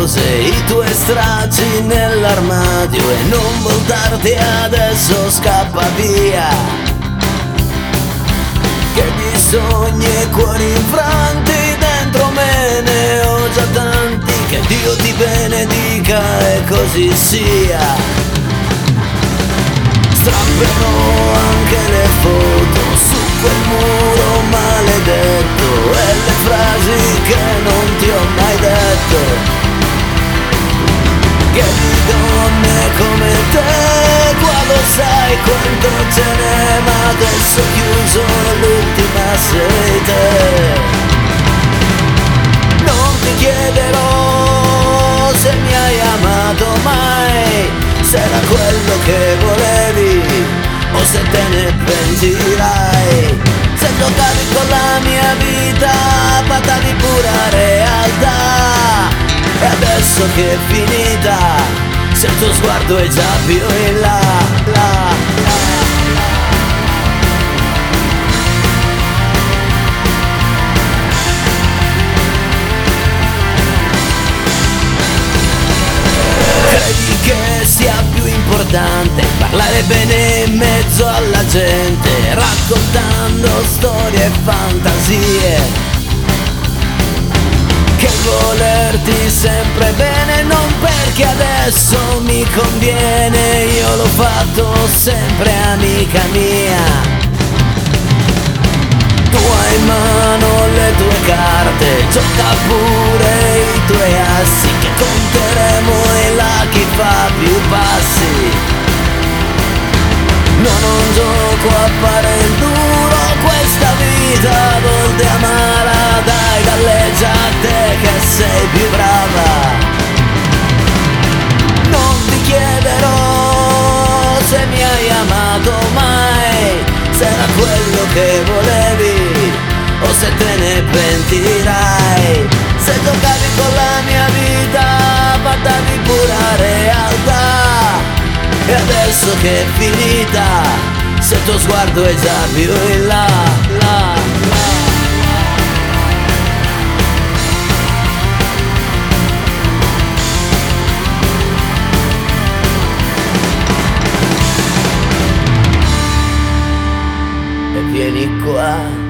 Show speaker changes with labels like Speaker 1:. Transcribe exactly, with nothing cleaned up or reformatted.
Speaker 1: cose, i tuoi stracci nell'armadio, e non voltarti adesso, scappa via, che di sogni e cuori infranti dentro me ne ho già tanti, che Dio ti benedica e così sia. Strapperò anche le foto su quel muro maledetto e le frasi che non ti ho mai detto, che di donne come te qua lo sai quanto ce n'è, ma adesso chiuso l'ultima sei te. Non ti chiederò se mi hai amato mai, se era quello che volevi o se te ne pentirai, se giocavi con la mia vita, badavi pure a realtà, e adesso che è finita, se il tuo sguardo è già più in là, là, là. Credi che sia più importante parlare bene in mezzo alla gente, raccontando storie e fantasie, che volerti sempre bene non perché adesso mi conviene, io l'ho fatto sempre, amica mia. Tu hai in mano le tue carte, gioca pure i tuoi assi, che conteremo e là chi fa più passi. No, non gioco a fare il duro, questa vita a volte amara, dai galleggia a te che sei più brava. Non ti chiederò se mi hai amato mai, se era quello che volevi o se te ne pentirai, se giocavi con la mia vita, badavi pure a realtà, e adesso che è finita, se il tuo sguardo è già più in là, là, là. E vieni qua.